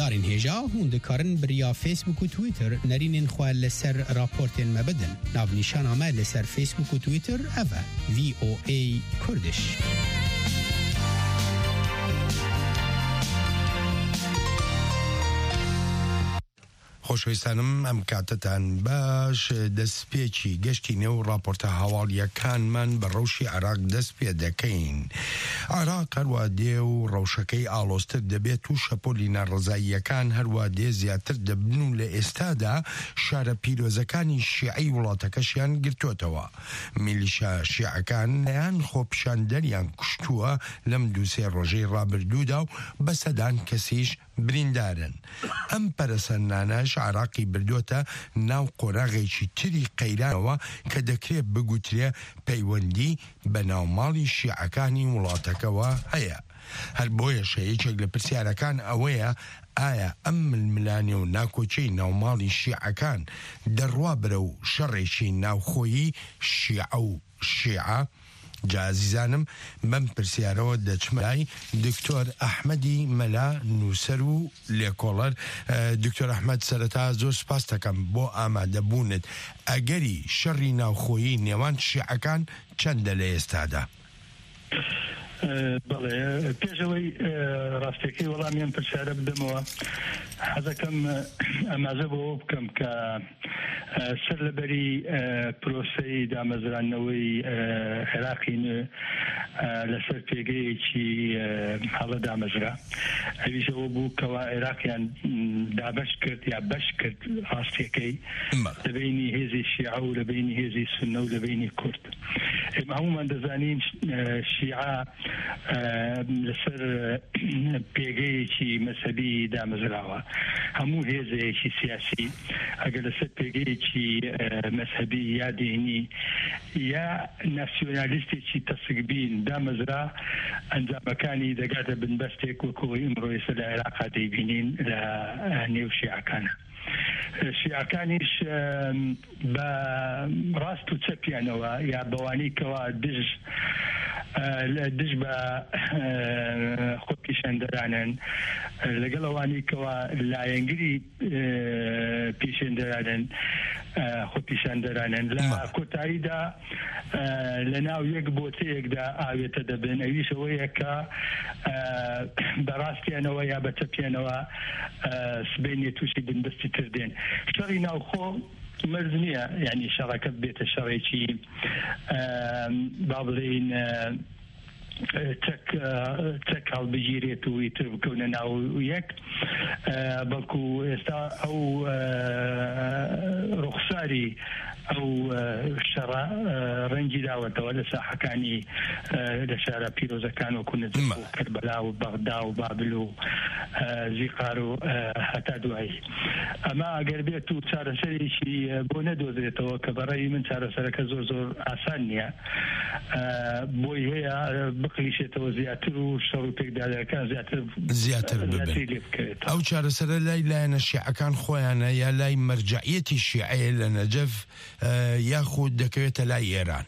دارین هجا هون دکارن بریا فیسبوک و تویتر نرینین خواه لسر راپورتین مبدن ناو نیشان آمه لسر فیسبوک و تویتر اوه VOA کردش. خۆشەویستانم ئەم کاتتان باش دەستپێکی گەشتی نێو راپۆرتە هەواڵیەکانمان بە ڕەوشی عێراق دەست پێ دەکەین. عێراق هەروە دێ و ڕەوشەکەی ئاڵۆزتر دەبێت و شەپۆلی ناڕزاییەکان هەروە دێ زیاتر دەبن و لە ئێستادا شارە پیرۆزەکانی شیعی وڵاتەکەشیان گرتوتەوە. میلیشا شیعەکان لەیان خۆپیشاندەریان کوشتووە لەم دووسێ ڕۆژەی ڕابردوودا و بەسەدان کەسیش بریندارن. ئەم پەرەسەندانەش عێراقی بردووەتە ناو قۆراغێکی تری قەیرانەوە کە دەکرێت بگوترێ پەیوەندی بە ناوماڵی شیعەکانی وڵاتەکەوە هەیە. هەر بۆیە شەیەکێک لە پرسیارەکان ئەوەیە ئایا ئەم ململانێ و ناکۆچەی ناوماڵی شیعەکان دەڕوا برە و شەڕێکی ناوخۆیی شیعە و شیعە؟ جازیزانم بەم پرسیارەوە دەچمای دکتۆر ئەحمەدی مەلا نووسەر و لێکۆڵەر. دکتۆر ئەحمەد سەرەتا زۆر سپاس دەکەم بۆ ئامادەبوونت. ئەگەری شەڕی ناوخۆیی نێوان شیعەکان چەندە لە ئێستادا؟ بەڵێ پێشەوەی ڕاستیەکەی وەڵامیان پرسیارە بدەمەوە حەزەکەم ئاماژە بۆ بکەم کە سەر لەبەری پرۆسەی دامەزرانەوەی عێراقی لەسەر پێگەیەکی هەڵە دامەزرا ئەویشەوە بوو کەوا عێراقیان دابەش کرد یا بەش کرد ڕاستیەکەی لەبینی هێزی شیعە و لەبینی هێزی سونە و لەبینی کورد. ئێمە هەمومان دەزانین شیعە لەسەر پێگەیەکی مەسەبی دامەزراوە. هەموو هێزەیەکی سیاسی ئەگەر لەسەر پێگەیەکی مەسەبی یا دینی یا ناسیۆنالیستێکی تەسکبین دامەزرا ئەنجامەکانی دەگاتە بنبەستێک وەکوی ئمڕۆیسە لە عێراقا دەیبینین لە نێو شیعەکانە. شیعەکانیش بە ڕاست و چەپیانەوە یا بەوانەی کەوا دژ بە خۆپیشاندەرانن لەگەڵ ئەوانەی کەوا لایەنگری پیشێندەرانن خۆپیشاندەرانن لە کۆتاییدا لە ناو یەک بۆتەیەکدا ئاوێتە دەبن. ئەویشەوەیە کە بەڕاستیانەوە یا بە چەپیانەوە سبەینێ تووشی بنبەستی تردێن. شەڕی ناوخۆ مرز نییە، یعنی شەڕەکە بێتە شەڕێکی با بڵێین تەک هەڵبژیرێت و ئیتر بکەونە ناو یەک، بەڵکو ئێستا ئەو ڕوخساری ئەو شەڕە ڕەنگی داوەتەوە لە ساحەکانی لە شارە پیرۆزەکان وەکو نەجف و کەربەلا و بەغدا و بابل و زیقار و هەتا دوایی. ئەمە ئەگەر بێت و چارەسەرێکی بۆ نەدۆزرێتەوە کە بەڕێی من چارەسەرەکە زۆر ئاسان نییە، بۆی هەیە بقلیشێتەوە زیاتر و شەڕ و پێکدادەکان زیاتر ببێت. ئەو چارەسەرە لای لایەنە شیعەکان خۆیانە یا لای مەرجعیەتی شیعەیە لە نەجەف یاخود دەکەوێتە لای ئێران؟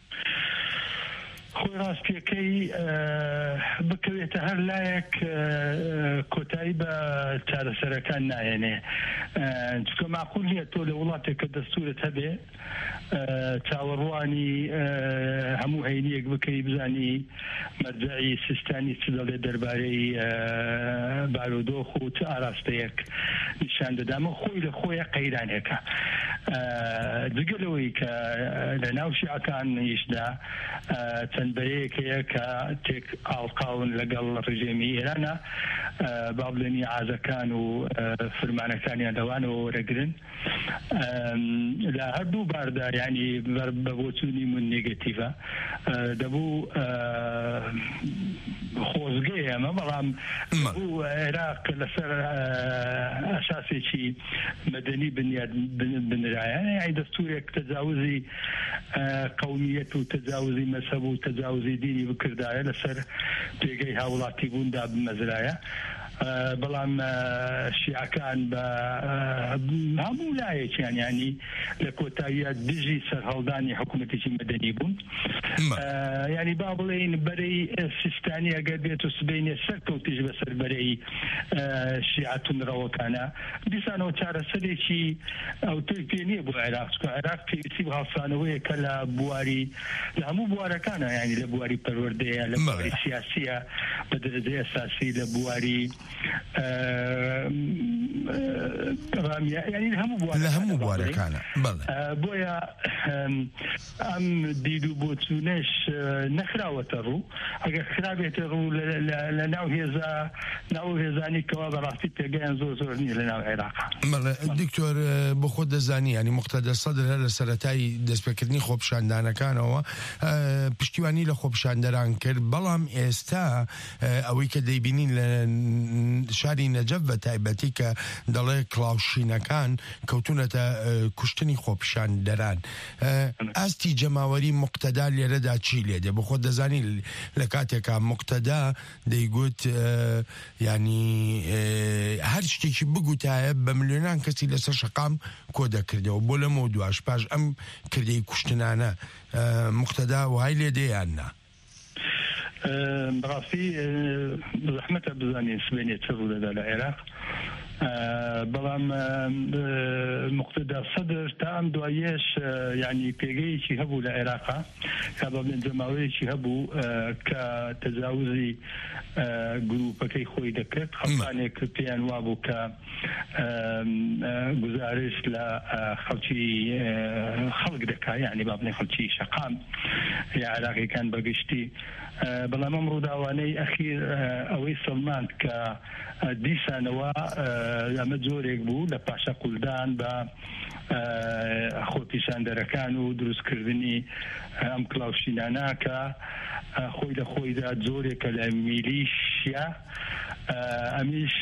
خۆی ڕاستیەکەی بکەوێتە هەر لایەک کۆتایی بە چارەسەرەکان نایەنێ. چکە معقول نییە تۆ لە وڵاتێک کە دەستورت هەبێ چاوەڕوانی هەموو هەینیەک بکەی بزانی مەرجعی سیستانی چ دەڵێ دەربارەی بارودۆخ و چ ئاراستەیەک نیشان دەدامە خۆی لە خۆیە قەیرانێکە. جگەلەوەی کە لە ناو شیعەکانیشدا چەند بەرەیەکەیە کە تێک ئاڵقاون لەگەڵ ڕژێمی ئێرانە با بڵێنی عازەکان و فرمانەکانیان لەوانەوە وەرەگرن لە هەردوو باردا، یعنی بە بۆچوونی من نێگەتیڤە دەبوو خۆزگەی ئەمە، بەڵام بوو عێراق لەسەر ئەساسێکی مەدەنی بنرایە، یعنی دەستورێک تەجاوزی قەومیەت و تەجاوزی مەسەب و تەجاوزی دینی بکردایە لەسەر پێگەی هاوڵاتی بووندا بمەزرایە. بەڵام شیعەکان بە هەموو لایەکیان ینی لە کۆتاییە دژی سەرهەڵدانی حکوومەتێکی مەدەنی بوون ینی با بڵێین بەرەی سیستانی ئەگەر بێت و سبەینێ سەرکەوتیش بەسەر بەرەی شیعەتونڕەوەکانە دیسانەوە چارەسەرێکی ئەوتۆی پێ نییە بۆ عێراق چکە عێراق پێویستی بە هەڵسانەوەیە کە لە بواری لە هەموو بوارەکانە ینی لە بواری پەروەردەیە لە بواری سیاسیە بە دەرەجەی ئەساسی لە بواری ینی لە هەموو بوارەکانە بۆیە ئەم دید و بۆچوونەش نەخراوەتە ڕوو ئەگەر خرابێتە ڕوو لە ناو هێزانی کەوا بەڕاستی پێگەیان زۆر نییە لە ناو عێراقا. دکتۆر بۆ خۆت دەزانی ینی موقتەدە سەدر هەر لە سەرەتای دەستپێکردنی خۆپیشاندانەکانەوە پشتیوانی لە خۆپیشاندەران کرد بەڵام ئێستا ئەوەی کە دەیبینین لە شاری نەجەف بە تایبەتی کە دەڵێ کڵاوشینەکان کەوتونەتە کوشتنی خۆپیشاندەران ئاستی جەماوەری موقتەدا لێرەدا چی لێدێ بۆ خۆت دەزانی لە کاتێکا موقتەدا دەیگوت ینی هەر شتێکی بگوتایە بە ملیۆنان کەسی لەسەر شەقام کۆ دەکردەوە بۆ لەمە دواش پاش ئەم کردەی کوشتنانە موقتەدا وای لێدەیان نا بەڕاستی زەحمەتە بزانین سبەینێ چ ڕوو دەدا لە عێراق بەڵام موقتەدا سەدر تا ئەم دوایەش ینی پێگەیەکی هەبوو لە عێراقا کا بەڵێن جەماوەیەکی هەبوو کە تەجاوزی گروپەکەی خۆی دەکرد خەڵکانێک پێیان وابوو کە گزارش لە خەڵک دەکا ینی با بڵێن خەڵکی شەقام یا عێراقیەکان بەگشتی بەڵام ئەم ڕووداوانەی ئەخیر ئەوەی سەلمان کە دیسانەوە ئەمە جۆرێک بوو لە پاشە قولدان بە خۆپیشاندەرەکان و دروستکردنی ئەم کڵاوشینانە کە خۆی لە خۆیدا جۆرێکە لە میلیشیا ئەمیش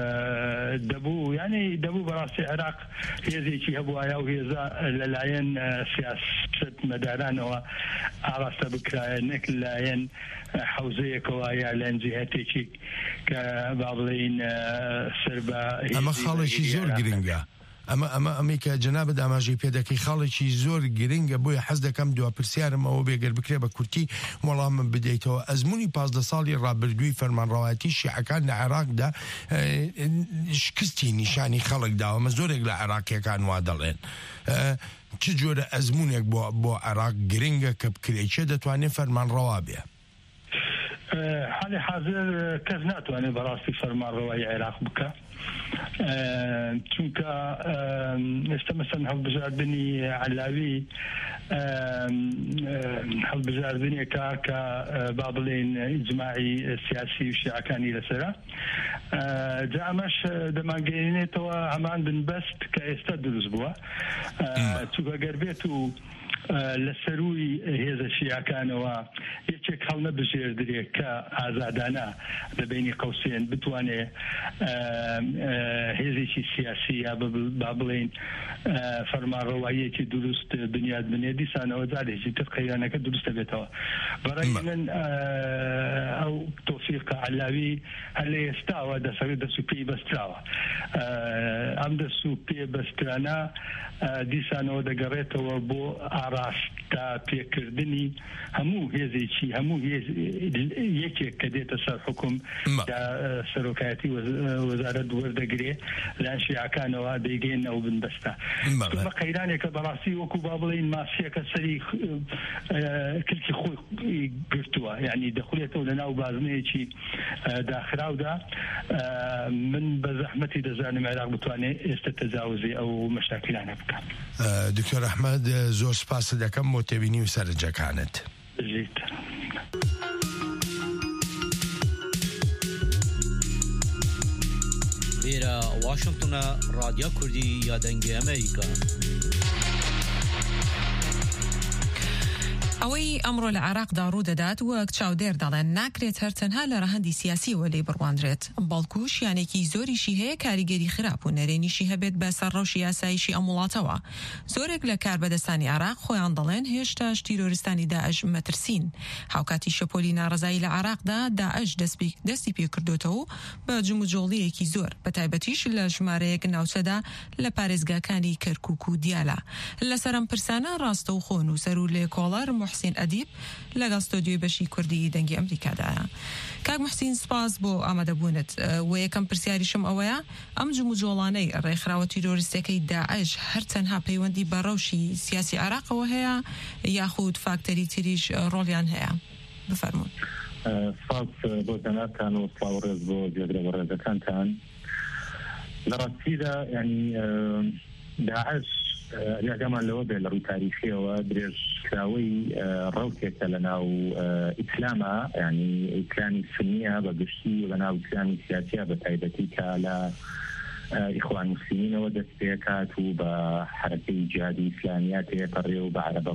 دەبوو بەڕاستی عێراق هێزێکی هەبووایە و هێزە لەلایەن سیاست مەدارانەوە ئاڕاستە بکرایە نەک لایەن حوزەیەکەوە یا لەن جیهەتێکی کە با بڵێین سەر بە ئەمە خاڵێکی زۆر گرنگە ئەمەی کە جەنابەت ئاماژەی پێدەکەی خاڵێکی زۆر گرنگە بۆیە حەز دەکەم دوا پرسیارم ئەوە بێگەر بکرێ بە کورتی وەڵامم بدەیتەوە ئەزمموی 15 ساڵی ڕابردووی فەرمانڕەوایەتی شیعەکان لە عێراقدا شکستی نیشانی خەڵکدا ئەمە زۆرێک لە عێراقیەکان وا دەڵێن چ جۆرە ئەزممونێک بۆ عێراق گرنگە کە بکرێکێ دەتوانێت فەرمانڕەوا بێ حالی حاضر کەس ناتوانێت بەڕاستی فەرمانڕەوایی عێراق بکە چونکە ئێستا مەسەن هەڵبژاردننی عەلاوی هەڵبژاردنێکە کە با بڵێن ئیجماعی سیاسی و شیعەکانی لەسەرە جا ئەمەش دەمانگەێنێتەوە هەمان بنبەست کە ئێستا دروست بووە چونکە گەر بێت و لە سەروی هێزە شیعەکانەوە یەکێک هەڵ نەبژێردرێت کە ئازادانە لە بینی قەوسێن بتوانێت هێزێکی سیاسی یا با بڵێن فەرمانڕەواییەکی دروست بنیاد بنێ دیسانەوە جارێکی تر قەیرانەکە دروستە بێتەوە بەڕای من ئەو تۆفیقە عەلاوی هەر لە ئێستاوە دەست و پێی بەستراوە ئەم دەست و پێ بەسترانە دیسانەوە دەگەڕێتەوە بۆ ئاڕاستە پێکردنی هەموو هێزێکی هەموو یەکێک کە دێتە سەر حکوم سەرۆکایەتی وەزارەت وەردەگرێ لەلایەن شیعەکانەوە دەیگەێنە ئەو بنبەستە بە قەیرانێکە بەڕاستی وەکو با بڵێن ماسیەکە سەری کلکی خۆی گرتووە یعنی دەخولێتەوە لە ناو بازنەیەکی داخراودا من بە زەحمەتی دەزانم عێراق بتوانێت ئێستا تەجاوزی ئەو مەشاکلانە بکات. دکتۆر ئەحمەد زۆر سپاس دەکەم بۆ تێبینی و سەرنجەکانت. لێرە واشنگتنە رادیۆ کوردی یادەنگی ئەمریکا. ئەوەی ئەمڕۆ لە عێراقدا ڕوودەدات وەک چاودێر دەڵێن ناکرێت هەرچەنها لە ڕەهەندی سیاسی وەلێ بڕواندرێت بەڵکو شیانێکی زۆریشی هەیە کاریگەری خراپ و نەرێنیشی هەبێت بە سەرڕەوشی یاساییشی ئەم وڵاتەوە. زۆرێک لە کاربەدەستانی عێراق خۆیان دەڵێن هێشتاش تیرۆریستانی داعش مەترسین. هاوکاتی شەپۆلی ناڕەزایی لە عێراقدا داعش دەستی پێکردوتەوە بە جموجۆڵیەکی زۆر بەتایبەتیش لە ژمارەیەک ناوچەدا لە پارێزگاکانی کەرکووک و دیالە. لەسەر ئەم پرسانە ڕاستە و خۆن و سەر و لێکۆڵەر محسین ئەدیب لەگەڵ ستۆدیۆی بەشی کوردی دەنگی ئەمریکادایە. کاک محسین سپاس بۆ ئامادەبوونت و یەکەم پرسیاریشم ئەوەیە ئەم جموجۆڵانەی ڕێکخراوە تیرۆریستەکەی داعش هەرچەنها پەیوەندی بە ڕەوشی سیاسی عێراقەوە هەیە یاخود فاکتەری تریش ڕۆڵیان هەیە؟ بفەرمون. سپاس بۆ دەناتان و سڵاو ڕێز بۆ جێگرە بە ڕێزەکانتان. لە ڕاستیدا ینی داعش یاگەمان لەوە بێ لە ڕووی تاریخیەوە درێژکراوەی ڕەوتێکە لە ناو ئیسلامە، ینی ئیسلامی سنیە بە گشتی و لە ناو ئیسلامی سیاسیە بە تایبەتی کە لە ئیخوان موسلیمینەوە دەست پێکات و بە حرەکەی جیهادی ئیسلامیە تێپەڕێ و بە عەرەب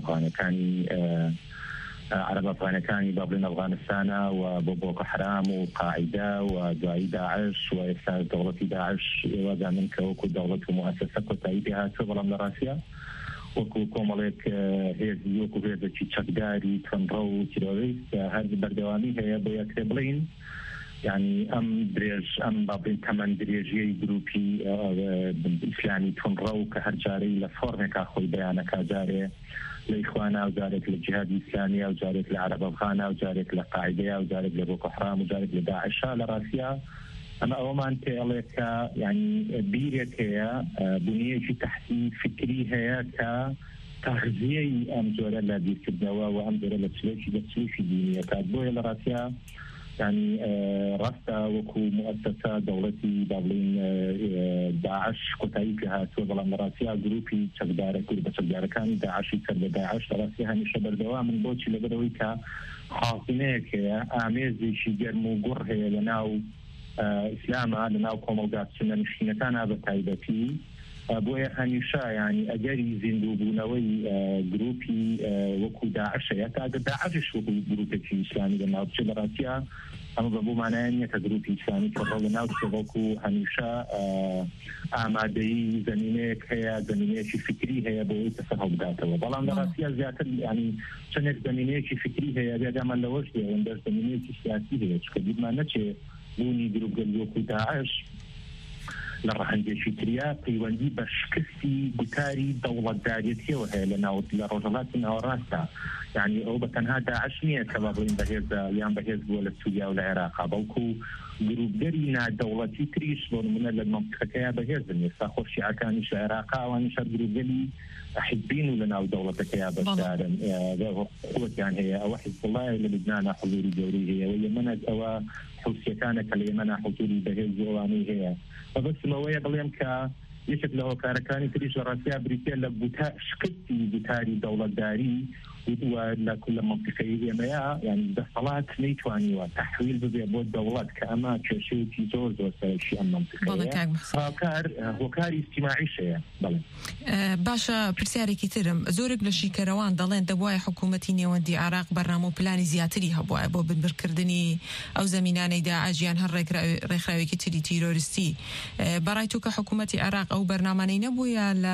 ئەفغانەکانی بابلین ئەفغانستانە و بۆ بۆکۆ حرام و قاعیدە و دوایی داعش و ئێستا دەوڵەتی داعش وەزانن کە وەکو دەوڵەت و موەسسە کۆتایی پێ هاتووە، بەڵام لە ڕاستیە وەکو کۆمەڵێک هێزی وەکو هێزێکی چەکداری تۆنڕە و تیرۆریست هەر بەردەوامی هەیە بۆ یەکرێ بڵین یعنی ئەم بابلین تەمەند درێژیەی گروپی ئیسلامی تۆنڕە و کە هەر جارەی لە فۆرمێکا خۆی بەیانەکە جارێ لە ئیخوانە و جارێک لە جیهادی ئیسلامیە و جارێک لە عەرەب ئەفغانە و جارێک لە قاعیدەیە و جارێک لە بۆکۆ حرام و جارێک لە داعشە. لە ڕاستیە ئەمە ئەوەمان پێڵێت کە یعنی بیرێک هەیە، بنیەیەکی تەحتی فکری هەیە کە تەغزیەی ئەم جۆرە لە بیرکردنەوە و ئەم جۆرە لە چلێکی دینیەکات. بۆیە لە ڕاستیە يعني ڕاستە وەکو مؤسسە دەوڵەتی دابڵین داعش کۆتایی پێ هاتووە، بەڵام لە ڕاستیە گروپی چەکدارە کورد بە چەکدارەکانی داعشی کە لە داعش لە ڕاستی هەمیشە بەردەوامن بۆچی لەبەرەوەی کە خاڵینەیەک هەیە، ئامێزێکی گەرم و گوڕ هەیە لە ناو ئیسلامە، لە ناو کۆمەلگا سنەنشینەکانە بە تایبەتی. بۆیە هەمیشە ینی ئەگەری زیندووبوونەوەی گروپی وەکو داعشەیە تا داعشش وەکو گروپێکی ئیسلامی لە ناوچە لە ڕاستیە ئەمە بە بۆمانایە نییە کە گروپی ئیسلامی کە ڕۆڵ لە ناوچە وەکو هەمیشە ئامادەیی زەمینەیەک هەیە، زەمینەیەکی فکری هەیە بۆی تەسەر هەڵبداتەوە. بەڵام لە ڕاستیە زیاتر ینی چەندێک زەمینەیەکی فکری هەیە بێگەمان لەوەش هەیە زەمینەیەکی سیاسی هەیە، چکە بیرمان نەچێ بوونی گروپگەلی وەکو داعش لە ڕەهەندێکی تریا پەیوەندی بە شکستی گوتاری دەوڵەتدارێتیەوە هەیە لە ناو لە ڕۆژهەڵاتی ناوەڕاستە. یعنی ئەو بە تەنها داعش نییە کە بڵین بەهێزە یان بەهێز بووە لە سووریا و لە عێراقا، بەڵکو گروپگەری نادەوڵەتی تریش بۆ نمونە لە مەنطقەکەیە بەهێزن. ئێستا خۆ شیعەکانیش لە عێراقا ئەوانیش هەر گروپگەری حزبین و لە ناو دەوڵەتەکەیا بەشدارن، قووەتیان هەیە. ئەوە حزب الله لە لوبنانە حضوری گەورەی هەیە و یەمەنە ئەوە حوسیەکانە کە لە یەمەنە حضوری بەهێز ئەوانەی هەیە. بەبستمەوەیە بڵێم کە یەکێک لە هۆکارەکانی تریش لە ڕاستیا بریتە لە شکستی گوتاری دەوڵەتداری لە منطقەی ئێمەیە، یعنی دەسەڵات نەیتوانیوە تەحویل ببێ بۆ دەوڵەت کە ئەمە کێشەیەکی زۆر سەرەکی ئەم منطقەیە، هۆکاری ئیجتیماعیش هەیە. باشە، پرسیارێکی ترم، زۆرێک لە شیکەرەوان دەڵێن دەبوایە حکوومەتی نێوەندی عێراق بەرنامە و پلانی زیاتری هەبوایە بۆ بنبرکردنی ئەو زەمینانەی داعش هەر ڕێکخراوێکی تری تیرۆریستی. بەڕای تۆ کە حکوومەتی عێراق ئەو بەرنامانەی نەبووە لە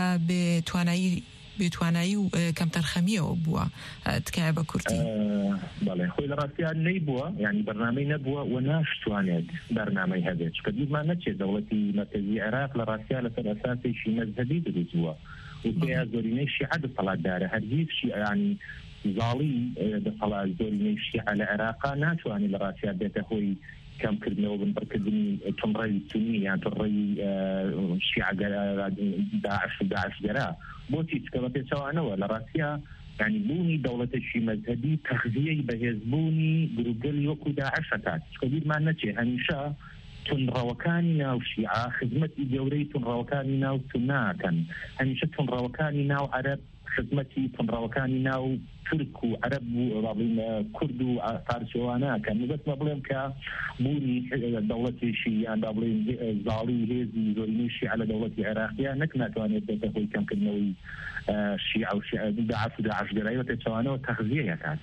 بێتوانایی و کەم تەرخەمیەوە بووە تکایە بە کورتی؟ بەڵێ خۆی لە ڕاستیان نەیبووە، ینی بەرنامەی نەبووە و ناشتوانێت بەرنامەی هەبێت، چکە بیرمان نەچێت دەوڵەتی مەرکەزی عێراق لە ڕاستیا لەسەر ئەساسێکی مەذهبی دروست بووە و پێیا زۆرینەی شیعە دەسەڵاتدارە، هەرگیز ینی زاڵی دەسەڵات زۆرینەی شیعە لە عێراقا ناتوانێت لە ڕاستیا بێتە هۆی کەمکردنەوە بنبڕکردنی تۆنڕەی سونی یان تۆنڕەی شیعەگەرا داعشگەرا. بۆچی؟ چکە بە پێچەوانەوە لە ڕاستیە ینی بوونی دەوڵەتێکی مەذهبی تەغزیەی بەهێزبوونی گروپگەلی وەکو داعش هەکات، چکە بیرمان نەچێ هەمیشە تونڕەوەکانی ناو شیعە خزمەتی گەورەی تونڕەوەکانی ناو سوننا ئەکەن، هەمیشە تونڕەوەکانی ناو عەرەب خدمەتی پنڕاوەکانی ناو تورک و عەرەب و ڕابڵین کورد و فارسیوانە کە بەس بڵێم کە بوونی دەوڵەتێکی یان بڵێن زاڵی هێزی زۆرینەی شیعە لە دەوڵەتی عێراقیە نەک ناتوانێت بێتە هۆی کەمکردنەوەی شیعە و داعش گەرایی و تێچەوانەوە تەغزیە یەکات.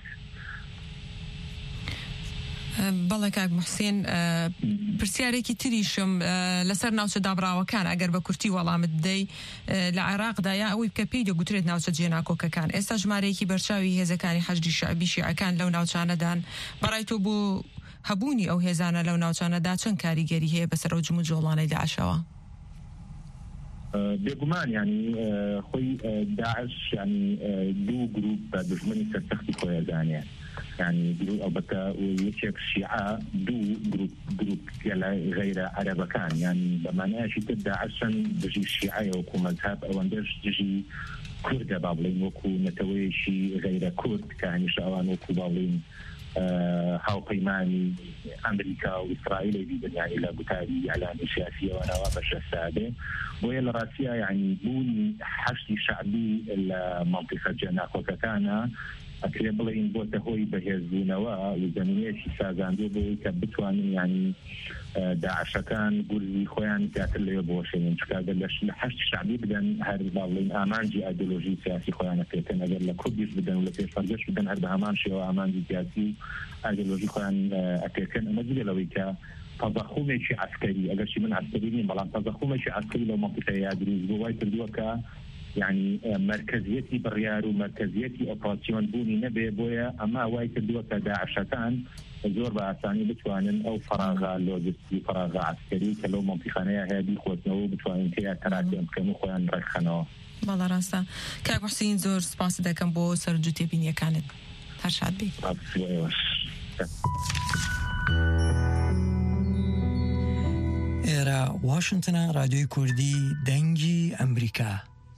بەڵێ کاک موحسین پرسیارێکی تریشم لەسەر ناوچە دابراوەکان ئەگەر بە کورتی وەڵامت بدەی لە عێراقدا یا ئەوەی بکە پێی دەگوترێت ناوچە جێناکۆکەکان ئێستا ژمارەیەکی بەرچاوی هێزەکانی حەشدی شەعبی شیعەکان لەو ناوچانەدان بەڕای تۆ بۆ هەبوونی ئەو هێزانە لەو ناوچانەدا چەند کاریگەری هەیە بەسەر ئەو جم و جۆڵانەی داعشەوە؟ بێگومان ینی خۆی داعش ینی دوو گروپ بە دژمنی سەرسەختی خۆیەزانێ يعني البته ويشك الشيعة دو جروب غير عرب كان يعني بمعنى شيء تبدا عشان بيجي الشيعة وكو مذهب او اندرش تجي كرد بابلين وكو نتوي شيء غير كرد كان شاوان وكو بابلين هاو قيماني امريكا واسرائيل يعني لا بتالي اعلان سياسيه ونوابش الساده وهي الراسيه يعني بوني حشد شعبي المنطقه جناق وكان أكريبلين بوتهوي بهزونوا وزمينيش سازاندو بوي كبتوانين يعني داعش كان قول لي خوان قاتل لي بوشين شكاغل لحشد شعبي بدن هربالين امانجي ايديولوجي سياسي خوان كان اجل لكرديش بدن ولا فرجش بدن هرب امانشي وامانجي سياسي ايديولوجي خوان كان مجد لويكا تضخم شيء عسكري اجل شيء من عسكريين بلان تضخم شيء عسكري لو منطقه يادريز بوايت الدوكا يعني مركزيتي بريار ومركزيتي اوبراسيون بوني نبي بويا اما وايت الدوكا داعشتان زور باساني بتوانن او فراغ لوجستي فراغ عسكري كلو منطقانيه هذه خوتنو بتوانن كي تراكي امكانو خوان رخنو والله راستا كاك محسين زور سپاس دكم بو سرجوتي بينيا كانت هرشاد بي إيرا واشنطن راديو كردي دنجي أمريكا.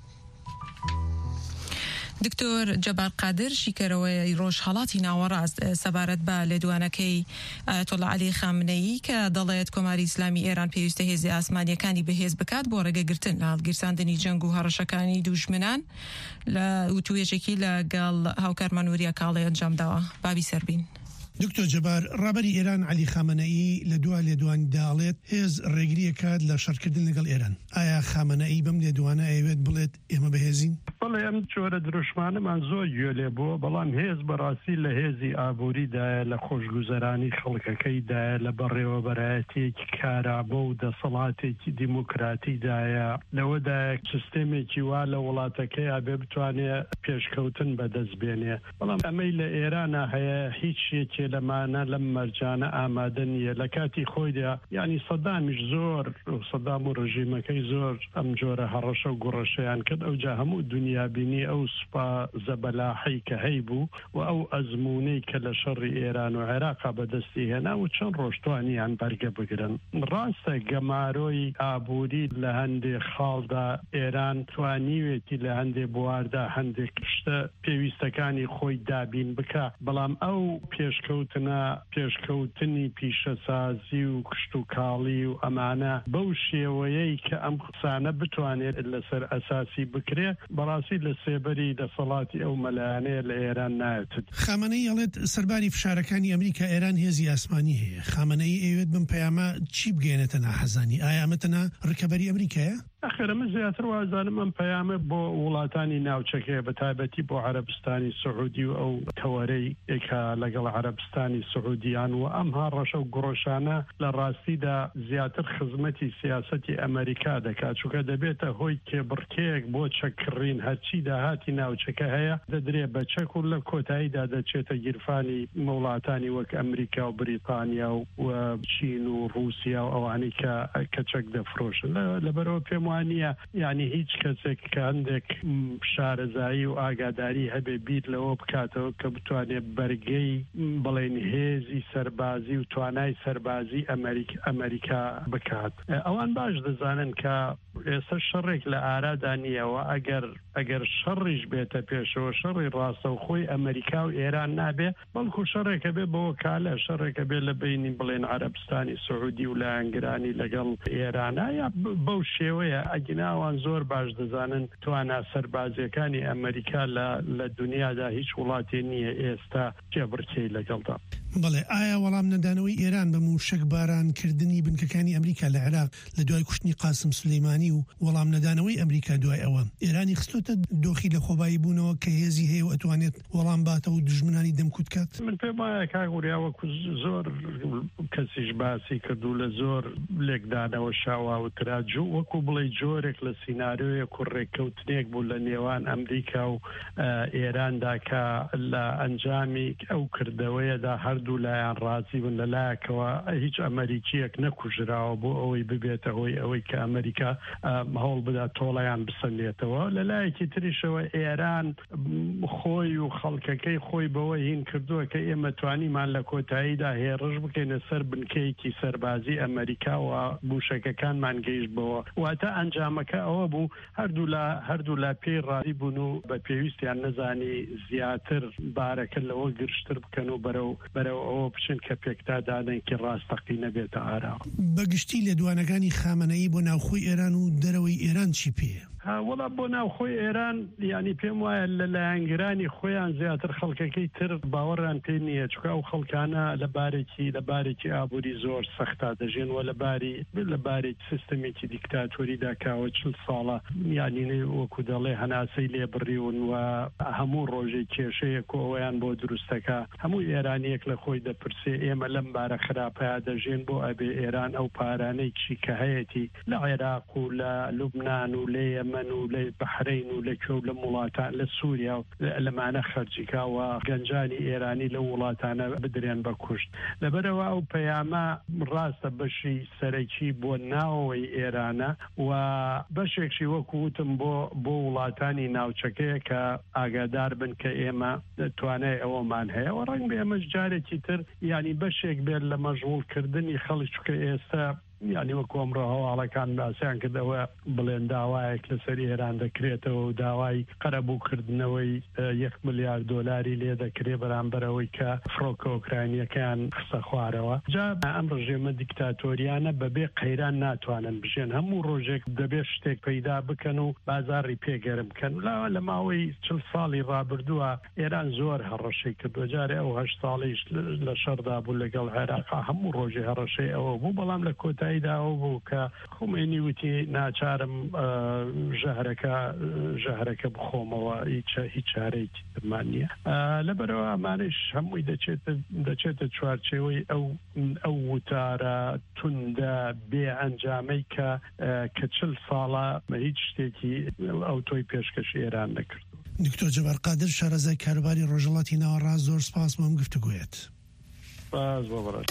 دکتۆر جەبار قادر شیکەرەوەی ڕۆژهەڵاتی ناوەڕاست سەبارەت بە لێدوانەکەی ئایەتۆڵا عەلی خامنەیی کە دەڵێت کۆماری ئیسلامی ئێران پێویستە هێزی ئاسمانیەکانی بەهێز بکات بۆ ڕێگەگرتن لە هەڵگیرساندنی جەنگ و هەڕەشەکانی دوژمنان لە وتوێژێکی لەگەڵ هاوکارمان وریە کاڵی ئەنجامداوە. بابی سەربین. دکتۆر جەبار ڕابەری ئێران عەلی خامنەیی لە دوای لێدوانی داڵێت هێز ڕێگریەکات لە شەڕکردن لەگەڵ ئێران. ئایا خامنەیی بەم لێدوانە ئەوێت بڵێت ئێمە بەهێزین؟ بەڵێ ئەم جۆرە دروشمانەمان زۆر گوێ لێ بووە بەڵام هێز بەڕاستی لە هێزی ئابووریدایە لە خۆشگوزەرانی خەڵکەکەیدایە لە بەڕێوەبەرایەتێکی کارابۆ و دەسەڵاتێکی دیموکراتیدایە لەوەدایە سیستێمێکی وا لە وڵاتەکەی بێ بتوانێت پێشکەوتن بەدەست بێنێ بەڵام ئەمەی لە ئێرانە هەیە هیچ شتێکی لەمانە لەم مەرجانە ئامادە نییە لە کاتی خۆیدا یعنی سەدامیش زۆر سەدام و ڕژیمەکەی زۆر ئەم جۆرە هەڕەشە و گوڕەشەیان کرد ئەوجا هەموو دنیابینی ئەو سوپا زەبەلاحی کە هەی بوو و ئەو ئەزمونەی کە لە شەڕی ئێران و عێراقا بەدەستی هێنا و چەند ڕۆژتوانیان بەرگە بگرن. ڕاستە گەمارۆی ئابووری لە هەندێک خاڵدا ئێران توانیوێتی لە هەندێک بواردا هەندێک شتە پێویستەکانی خۆی دابین بکە بەڵام ئەو پێشکەوتنی پیشەسازی و کشت و کاڵی و ئەمانە بەو شێوەیەی کە ئەم قسانە بتوانێت لەسەر ئەساسی بکرێ بەڕاستی لە سێبەری دەسەڵاتی ئەو مەلایانەیە لە ئێران نایەتت. خامنەیی ئەڵێت سەرباری فشارەکانی ئەمریکا ئێران هێزی ئاسمانی هەیە. خامنەیی ئەوێت بم پەیامە چی بگەێنێتە ناحەزانی؟ ئایا ئەمە تەنها ڕکەبەری ئەمریکایە؟ ئەخرەمە زیاتر وازانم ئەم پەیامە بۆ وڵاتانی ناوچەکەیە بە تایبەتی بۆ عەرەبستانی سعودی و ئەو تەوەرەی ئێکا لەگەڵ عەرەبستانی سعودیان و ئەم هاڕەشە و گڕۆشانە لە ڕاستیدا زیاتر خزمەتی سیاسەتی ئەمریکا دەکات چونکە دەبێتە هۆی کێبڕکەیەک بۆ چەککڕین هەرچی داهاتی ناوچەکە هەیە دەدرێ بە چەک و لە کۆتاییدا دەچێتە گیرفانی وڵاتانی وەک ئەمریکا و بریتانیا و چین و رووسیا و ئەوانەی کە چەک دەفرۆشن لەبەرەوە پێم وانە یعنی هیچ کەسێک کە هەندێک شارەزایی و ئاگاداری هەبێ بیر لەوە بکاتەوە کە بتوانێت بەرگەی بەڵێ بڵێن هێزی سەربازی و توانای سەربازی ئەمریکا بکات ئەوان باش دەزانن کە ئێستا شەڕێک لە ئارادا نییەوە ئەگەر شەڕیش بێتە پێشەوە شەڕی ڕاستە و خۆی ئەمریکا و ئێران نابێ بەڵکو شەڕێکە بێ بەوە کالە شەڕێکە بێ لە بینی بڵێن عەرەبستانی سعودی و لایەنگرانی لەگەڵ ئێرانە یا بەو شێوەیە ئەگیناوان زۆر باش دەزانن توانە سەربازیەکانی ئەمریکا لە دنیادا هیچ وڵاتی نییە ئێستا جێبڕکێی لەگەڵدا. بەڵێ ئایا وەڵام نەدانەوەی ئێران بە موشک بارانکردنی بنکەکانی ئەمریکا لە عێراق لە دوای کوشتنی قاسم سلەیمانی و وەڵام نەدانەوەی ئەمریکا دوای ئەوە ئێرانی خستۆتە دۆخی لە خۆبایی بوونەوە کە هێزی هەیە و ئەتوانێت وەڵام باتەوە و دژمنانی دەمکوت کات؟ من پێم وایە کاگوریا وەکو زۆر کەسیش باسی کردو لە زۆر لێکدانەوە شاواوترا وەکو بڵێ جۆرێک لە سیناریۆیەک و ڕێککەوتنێک بوو لە نێوان ئەمریکا و ئێراندا کە لە ئەنجامی ئەو کردەوەیەدا هەردوو لایەن ڕازی بن لەلایەکەوە هیچ ئەمریکیەک نەکوژراوە بۆ ئەوەی ببێتە هۆی ئەوەی کە ئەمریکا هەوڵ بدا تۆڵەیان بسەنێتەوە لەلایەکی تریشەوە ئێران خۆی و خەڵکەکەی خۆی بەوە هین کردووە کە ئێمە توانیمان لە کۆتاییدا هێڕژ بکەینە سەر بنکەیەکی سەربازی ئەمریکا و بوشەکەکانمان گەیشت بەوە واتە ئەنجامەکە ئەوە بوو هەردوو لا پێی ڕازی بوون و بە پێویستیان نەزانی زیاتر بارەکە لەوە گرشتر بکەن و بەرەو ئەوە بچن کە پێکدادانێکی ڕاستەقی نەبێتە ئاراوە. بەگشتی لە دوانەکانی خامنەیی بۆ ناوخۆی ئێران و دەرەوەی ئێران چی پێیە؟ وەڵا بۆ ناوخۆی ئێران ینی پێم وایە لە لایەنگرانی خۆیان زیاتر خەڵکەکەی تر باوەڕیان پێ نییە چکە ئەو خەڵکانە لەبارێکی ئابووری زۆر سەختا دەژێن و لەبارێک سیستەمێکی دیکتاتۆریدا کاوە 40 ساڵە ینی وەکو دەڵێ هەناسەی لێبڕیون و هەموو ڕۆژێک کێشەیەک و ئەویان بۆ دروستەکە هەموو ئێرانیەک لە خۆی دەپرسێ ئێمە لەم بارە خراپەیە دەژێن بۆ ئەبێ ئێران ئەو پارانەی چی کە هەیەی لە عێراق و لە لوبنان و لێ من و لە بەحرین و لە کێو لە وڵاتان لە سووریا و لەمانە خەرجیکاوە گەنجانی ئێرانی لە وڵاتانە بدرێن بە کوشت لەبەرەوە ئەو پەیامە ڕاستە بەشی سەرەکی بۆ ناوەوەی ئێرانە و بەشێکشی وەکوتم بۆ وڵاتانی ناوچەکەیە کە ئاگادار بن کە ئێمە توانای ئەوەمان هەیە و ڕەنگ بە ئێمەش جارێکی تر ینی بەشێک بێت لە مەشغوڵکردنی خەڵک چکە ئێستا ینی وەکو ئەمڕۆ هەواڵەکان باسییان کردەوە بڵێن داوایەک لەسەر ئێران دەکرێتەوە و داوای قەرەبووکردنەوەی 1 ملیار دۆلاری لێ دەکرێت بەرامبەرەوەی کە فڕۆکە ئۆکراینیەکان خستە خوارەوە جا ئەم ڕژێمە دیکتاتۆریانە بەبێ قەیران ناتوانن بژێن هەموو ڕۆژێک دەبێت شتێک پەیدا بکەن و بازاڕی پێگەرم بکەن لاوە لە ماوەی 40 ساڵی ڕابردووە ئێران زۆر هەڕەشەی کردووە جارێ ئەو 8 ساڵیش لە شەردا بوو لەگەڵ عێراقا هەموو ڕۆژێ هەڕەشەی ئەوە بوو بەڵام لە کۆتاییداەوە بوو کە خومێنی وتی ناچارم ژەهرەکە بخۆمەوە هیچ چارەیەکی درمان نییە لەبەرەوە ئەمانش هەمووی دەچێتە چوارچێوەی ئەو وتارە توندە بێ ئەنجامەی کە 40 ساڵە هیچ شتێکی ئەو تۆی پێشکەشی ئێران نەکرد. دکتۆر جەبار قادر شارەزای کاروباری ڕۆژهەڵاتی ناوەڕاست زۆر سپاس بۆم گفتوگویت. باز بەڕێز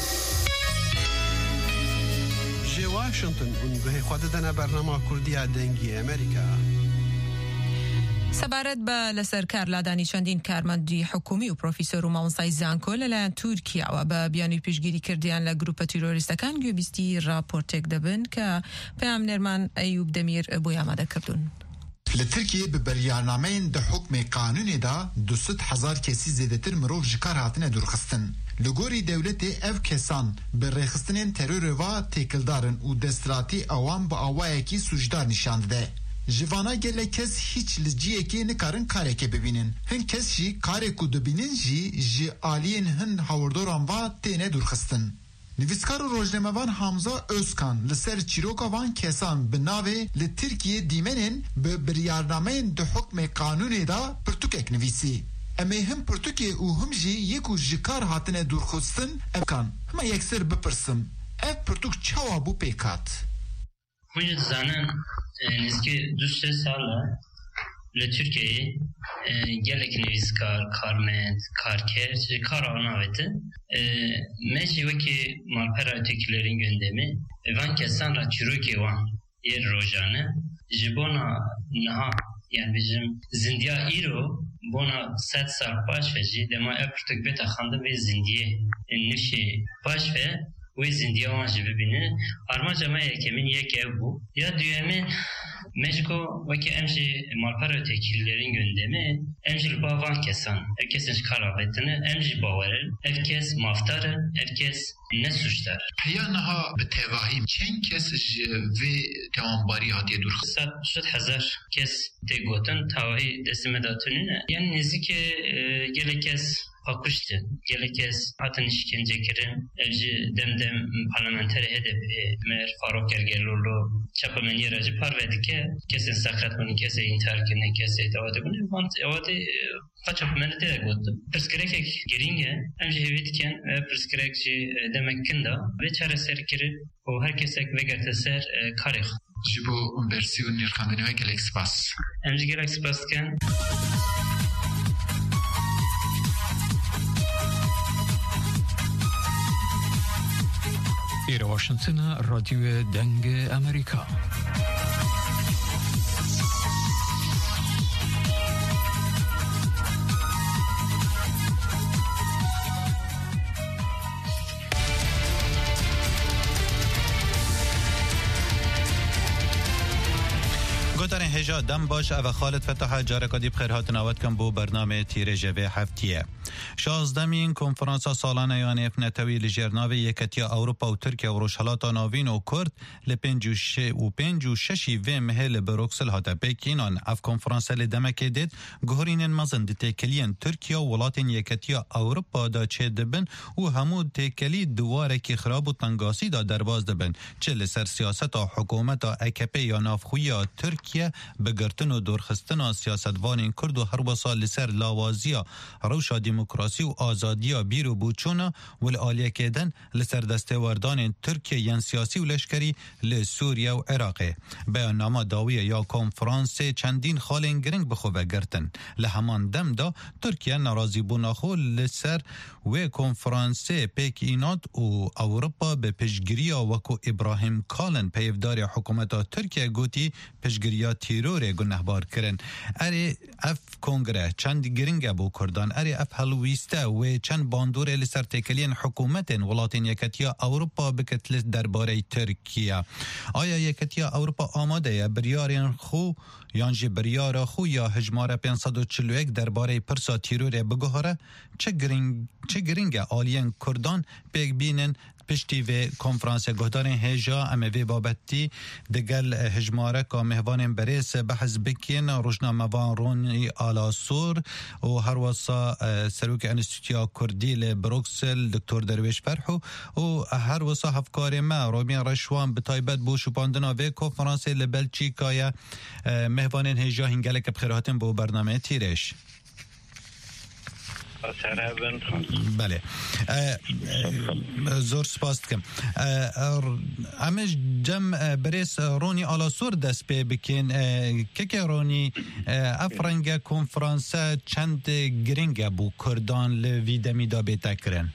جێ واشنگتن هون بەهێ خوا دەدەنە بەرنامە کوردیا دەنگی ئەمریکا. سەبارەت بە لەسەر کارلادانی چەندین کارمەندی حکومی و پرۆفیسۆر و مامۆستای زانکۆ لەلایەن تورکیاوە بە بیانووی پشگیری کردیان لە گروپە تیرۆریستەکان گوێبیستی راپۆرتێک دەبن کە پەیامنەرمان ئەیوب دەمیر بۆی ئامادەکردوون. li Tirkiye bi beryanameyên di hukmê qanûnê da 200,000 kesî zêdetir mirov ji kar hatine dûrxistin. Li gorî dewletê ev kesan bi rêxistinên terorê ve têkildarin û desthilatî awan bi awayekî sûcdar nîşan dide. Ji vana gelek kes hiç li ciyekê nikarin kareke bibînin. Hin kes jî karê ku dibînin jî ji aliyên hin hawerdoran ve têne dûrxistin. Nivîskar û rojnamevan Hamza Özkan li ser çîroka van kesan bi navê li Tirkiye dîmenên bi biryarnameyên di hukmê qanûnê da pirtûkek nivîsî. Em ê him pirtûkê û him jî yek û ji kar hatine dûrxistin evkan. Hima yekser bipirsim. Ev pirtûk çawa bû pêkat? Hûn jî dizanin nizkî 2-3 sala li Tirkiyeyê gelek nivîskar, karmend, karker ji kara navetin. Me jî wekî malpera Tirkilerîn gündemê van kesan ra çîrokê wan yên rojane ji bona niha yani bizim zindiya îro بونا 100 سال باش فجی دما اپرتک بیت خانده به زندیه نشی باش فه و زندیه آنجا ببینه ارما جمعه کمین یک ev bu ya düğemin Mexico vaki emji malpara tekillerin gündemi emji bavan kesan herkesin karavetini emji bavarı herkes maftarı herkes ne suçlar ya naha betevahim çen kes ve tamambari hatiye dur 100,000 kes te gotan tawahi desimedatının yani nizike gelekes Pakuştu. Gelekez atın işkence kirin. Evci demdem parlamenteri HDP mer Faruk Gergerlulu çapamen yeracı parvedike kesin sakatmanı kese intihar kine kese davade bunu vant avade kaçapmen de gotu. Preskrek geringe evci hevitken ve preskrekci demek kinda ve çareser kiri o herkesek ve gerteser karih. Jibo versiyon nirkandine ve gelexpas. Evci gelexpasken إلى واشنطن راديو دنگ أمريكا. گوترین هجا دم باش او خالد فتح جارکادی بخیر هاتن آوت کن بو برنامه تیره جوه هفتیه 16مین کنفرانس سالانه یعنی افنتوی لجرناوی یکتیا اوروپا و ترکیه و روشهلاتا ناوین و کرد لپنج و ششی و مهل بروکسل هاتا بکینان اف کنفرانس لدمکه دید گهرین مزن دی تکلین ترکیه و ولاتین یکتیا اوروپا دا چه دبن و همود تکلی دواره که خراب و تنگاسی دا درباز دبن چه لسر سیاست حکومت اکپی یا نافخوی ترکیه بگرتن و دورخستن سیاستوان کرد و هر وصال لسر لاوازیا روشا دموکراسی و آزادیا بیرو بوچونا والآلیه کدن لسر دستوردان ترکیه ین سیاسی و لشکری لسوریا و عراقه بیان نامه داویه یا کنفرانس چندین خالین گرنگ بخوبه گرتن لهمان دم دا ترکیه نرازی بوناخو لسر و کنفرانس پیک اینات و اوروپا به پشگیریا وکو ابراهیم کالن پیفدار حکومت ترکیه گوتی پشگیریا تیرور گنهبار کرن اری اف کنگره چند گرنگ بو کردان اری اف هلویسته و چند باندور لسر تکلین حکومت ولاتین یکتیا اوروپا بکتل درباره ترکیه آیا یکتیا اوروپا آماده یا بریارین خو یانجی بریار خو یا هجمار 541 درباره پرسا تیرور بگوهره چه گرنگ آلین کردان پیگ بینن پشتی و کنفرانس گهدارین هجا اموی بابتی دگل هجماره که مهوان بریس بحث بکین روشنامه وان رونی آلاسور و هر وصا سروک انستیتیا کردی لبروکسل دکتر درویش فرحو و هر وصا هفکار ما رومین رشوان بتایبت بو شپاندنا و کنفرانس لبلچیکای مهوان هجا هنگلک بخیراتن بو برنامه تیرش بله زور سپاس کم امش جم بریس رونی آلاسور دست پی بکن که رونی افرنگ کنفرانس چند گرنگ بو کردان لویدمی دا بیتا کرن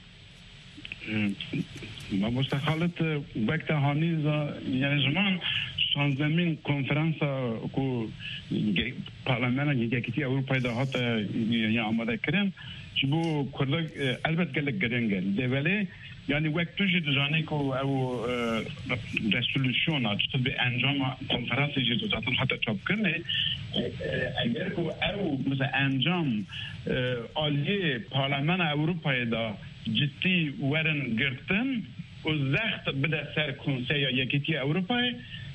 ما مستخالت وقت هانی یعنی زمان شانزدهمین کنفرانس کو پارلمان یکیتی اروپای دا هات یا آماده کردن بو کردک البته گلک گرنگن دوله یعنی وقت توجی دزانی کو او رسولوشون آجت به انجام کنفرانسی جدو داتن حتی چاپ کنه اگر کو او مثل انجام آلیه پارلمان اروپای دا جدی ورن گرتن و زخت بده سر کنسه یا یکیتی اروپای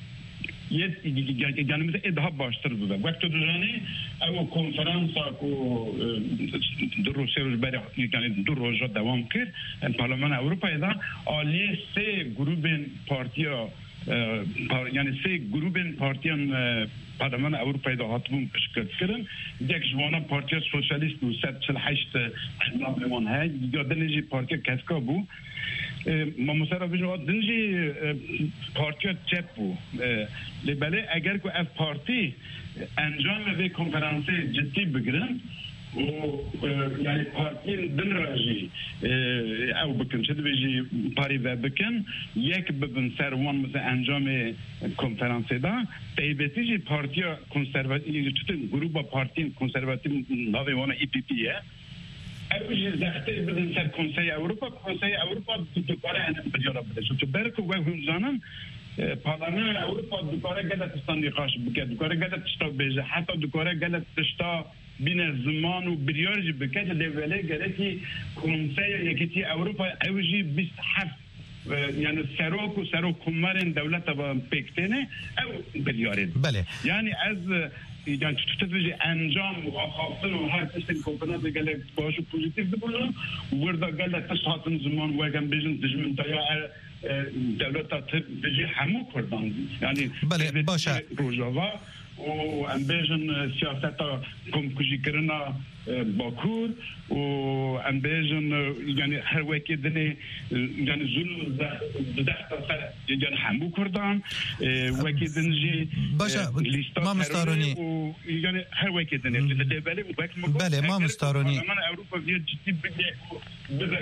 یعنی مثل ادها باشتر بوده وقت دوزانی او کنفرانس کو دو روز برای یعنی دو روز دوام کرد پارلمان اروپا دا آلی سه گروه پارتیا یعنی سه گروه پارتیان پارلمان اروپا دا هاتمون پشکرد کردن یک جوانا پارتیا سوسیالیست و 148 احزاب لیمان های یا دنجی پارتیا کسکا بو ما مثلا بجو دنجی پارتیا چپ بو لبله اگر که اف پارتی انجام به کنفرانس جدی بگیرن يعني بارتين دنراجي او بكن شد بيجي باري بكن يك بنسر وان مثلا انجام کنفرانس دا تيبتيجي بارتيا كونسرفاتيف تشتن جروبا بارتين كونسرفاتيف نافي وانا اي بي بي اوجي زختي بنسر كونسي اوروبا دكاره انا بجرب بده شو تبارك وهم زانن پارلمان اوروبا دکاره قدرت استنقاش بکرد دکاره قدرت تشتا بیجه حتی دکاره قدرت تشتا بین زمان و بریارج بکرد دوله گرتی کنسای یکیتی اوروبا اوجی 27 يعني سروك وسروك كمارن دولة بيكتينه او بريارين بله يعني از يعني تتفجي انجام وخاصن وهر تشتن كومبانات قال باشو بوزيتيف دبولون وردا قال تشهات زمان وكان بيجن تجمن تاع دولة تجي حمو كردان يعني بله باشا روجافا وامبيجن سياسة كم كجي كرنا باكور وامبيجن يعني هر وكي دني يعني زول يعني حمو كردان وكي دنجي باشا ما مستاروني يعني هر وكي دني بله ما مستاروني انا اوروبا في جدي بده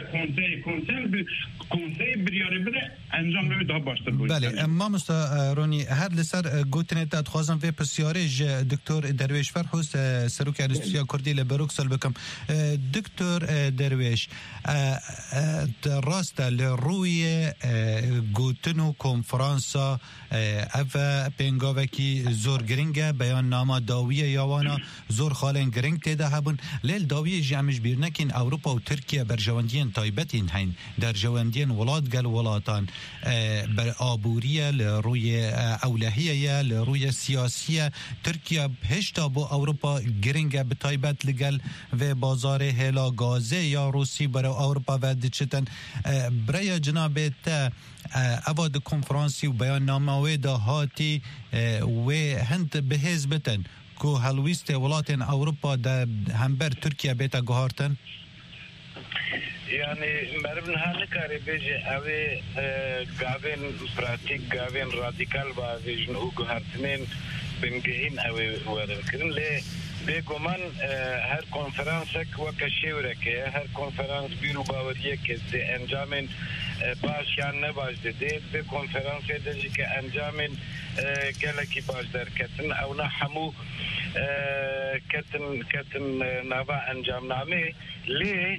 كونسي برياري بده انجام بده باشتر بله ما مستاروني هر لسر گوتنه تا خوازم في بسیارج دکتر درویش فرحوس سروک انستیتویا کردی لبروکسل بکم دکتر درویش راست لروی گوتنو کنفرانسا اف پنگاوکی زور گرینگه بیان نامه داویه یاوانا زور خالن گرینگ تیده هبون لیل داویه جمعش بیرنکین اوروپا و ترکیه بر جواندین تایبتین هین در جواندین ولاد گل ولاتان بر آبوریه لروی اولهیه لروی سیاسیه ترکیه هشتا بو اوروپا گرینگه به تایبت لگل و بازار هلا گازه یا روسی برای اوروپا و دچتن برای جنابت اواد کنفرانسی و بیان نامه دا هاتی و هند به حزبتن که هلویست ولاتن اوروپا دا همبر ترکیه بیتا گهارتن يعني مربن هالكاري بيجي اوي غافين براتيك غافين راديكال بافيجن او غارتنين بنجهين اوي وركن لي بيغمان هر كونفرنسك وكشيورك هر كونفرنس بيرو باوريه كزي انجامن باش يعني نباش دي بكونفرنس دجي كانجامن قالكي باش دركتن او نحمو كتن نافا انجام نامي لي